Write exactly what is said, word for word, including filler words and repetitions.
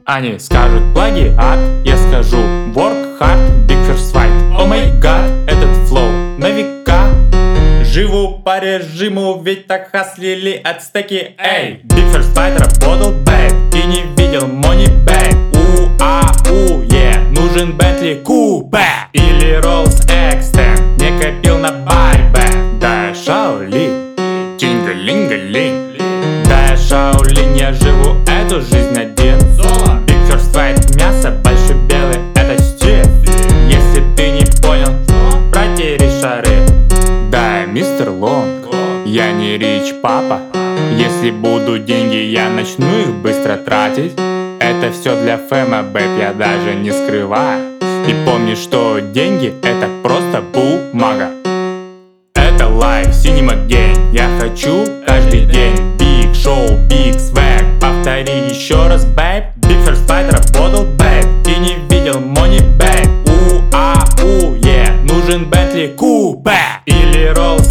Они скажут плагиат, я скажу work hard, big first fight. О май гад, этот флоу на века. Живу по режиму, ведь так хаслили ацтеки. Эй, big first fight работал бэт и не видел money back. У-а-у, yeah, нужен Бентли Купе или Rolls Extend, не копил на байбэ. Да я Шаолинь, чинга-линга-линг. Да я Шаолинь, я живу эту жизнь один. Big first fight, мясо большой белый, это стиль. Если ты не понял, протери шары. Да я мистер Лонг, я не рич папа. Если будут деньги, я начну их быстро тратить. Это все для фэма, бэб, я даже не скрываю. И помни, что деньги это просто бумага. Это лайф, синема гейм. Я хочу каждый день big шоу, big swag. Повтори еще раз, бэб. Big first fight работал бэб и не видел money back. У-а-у, yeah, нужен Бентли Купе или Rolls